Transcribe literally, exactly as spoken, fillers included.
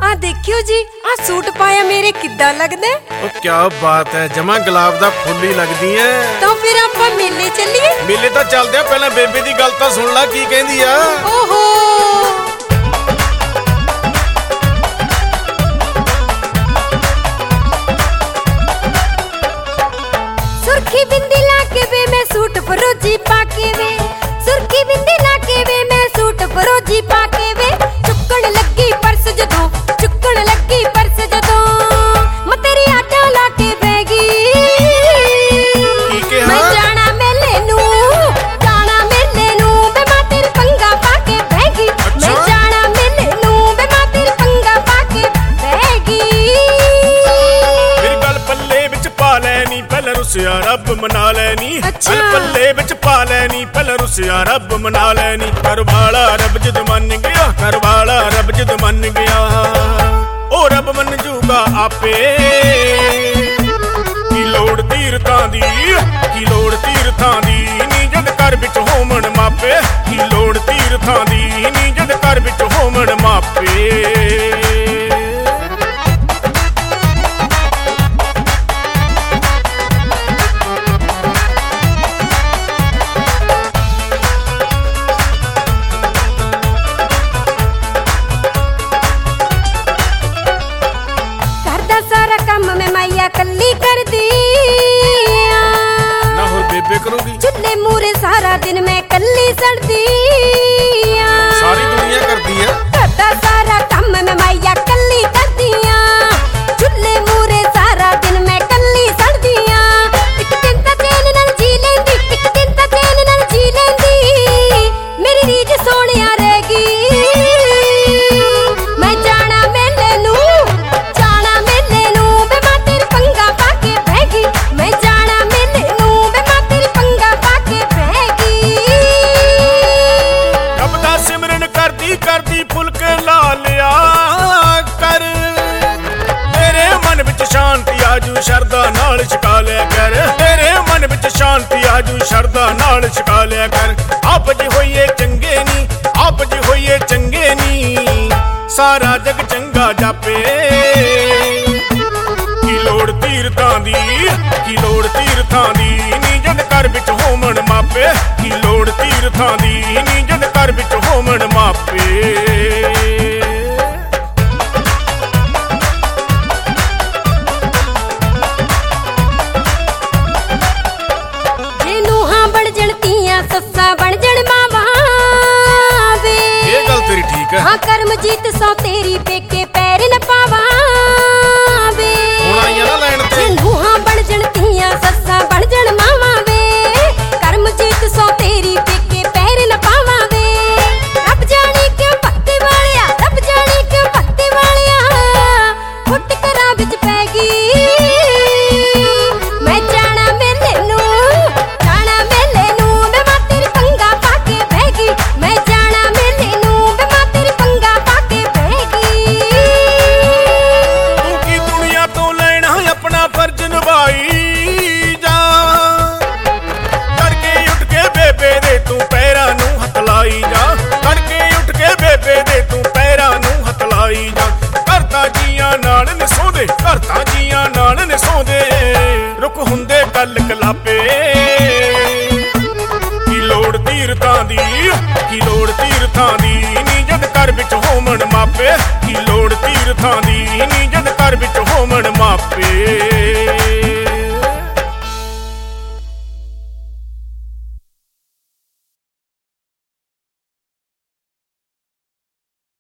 आ देखियो जी, आ सूट पाया मेरे किद्दां लगदा है। ओ क्या बात है, जमा गुलाब दा फुल ही लगदी है। तो फिर आपां मेले चलिए। मेले तां चलदे आ, पहला बेबे दी गल तां सुन ला की कहंदी आ। ओहो सुर्खी बिंदी लाके वे मैं सूट फरोजी पाके वे, सुर्खी बिंदी लाके वे मैं सूट फरोजी पाके वे, चुक्कण लगी पर्स जदों, चुक्कण लगी पर्स जदों, मैं तेरी आटा लाके बैगी मैं जाना मेले नू, जाना मेले नू बे मां तेरे पंगा पाके बैगी, मैं जाना मेले नू बे मां तेरे पंगा पाके बैगी। मेरी गल पल्ले विच पा लैनी, पहले रुसिया रब मना लैनी। गल पल्ले विच पा लैनी, पहले रुसिया रब मना लैनी। कर वाला रब जद मन गया, कर वाला रब जद मन गया, ओ रब मन जूगा आपे। की लोड़ तीरथां दी, की लोड़ तीरथां दी नी जद घर विच होमण मापे, की लोड़ तीरथां दी नी जद घर विच होमण मापे। कल्ली कर दी ना होर बेबे करोगी। चुल्हे मूरे सारा दिन मैं कल्ली सड़दी, सारी दुनिया करदी है। करदा सारा काम मैं माइया कल्ली करदी, चुल्हे मूरे सारा दिन मैं कल्ली सड़दी। एक दिन ता चैन नाल जी लेंदी, एक दिन ता चैन नाल जी लेंदी, मेरी रीझ सोहणिया रहेगी। मैं जाना मेले नू, जाना मेले नू बे मां तेरे पंगा पाके बैगी, मैं जाना मेले नू बे मां तेरे पंगा पाके बैगी। रब दा सिमरन करदी करदी फुलके ला लिया कर, तेरे मन विच शांति आजू शरदा नाल छका लिया कर, तेरे मन विच शांति आजू शरदा नाल छका लिया कर। आप जी होइए चंगे नी, आप जी होइए चंगे नी, सारा जग चंगा जापे। की लोड़ तीरथां दी, की लोड़ तीरथां दी नी जद घर विच होमण मापे, की लोड़ तीरथां दी नी जद घर विच होमण मापे। जे नूहां बण जण धीआं, सस्सां बण जण मावां वे, ये गल तेरी ठीक है। हाँ करमजीत सौ तेरी पेके पैर न पावां वे, हुण आईयां ना लैण ते। जे नूहां बण जण धीआं, सस्सां बण जण मावां वे, करमजीत सौ तेरी पेके पैर न पावां वे। रब जाने क्यों पत्ते वालिया, रब जाने क्यों पत्ते वालिया, फुट घरां विच पै गई। मैं जाना मेले नू, जाना मेले नू बे मां तेरे पंगा पाके बैगी, मैं जाना मेले नू बे मां तेरे पंगा पाके बैगी। तू की दुनिया तो लेना अपना फर्ज निभाई जा, करके उठ के बेबे दे तू पैरां नू हथ लाई जा, करके उठ के बेबे दे तू पैरां नू हथ लाई जा। करता जियां नाल ने सौंदे, करता जियां नाल ने सौंदे, रुक हुंदे गल कलापे। की लोड़ तीरथां दी, की लोड़ तीरथां दी नी जद घर विच होमण मापे, की लोड़ तीरथां दी नी जद घर विच होमण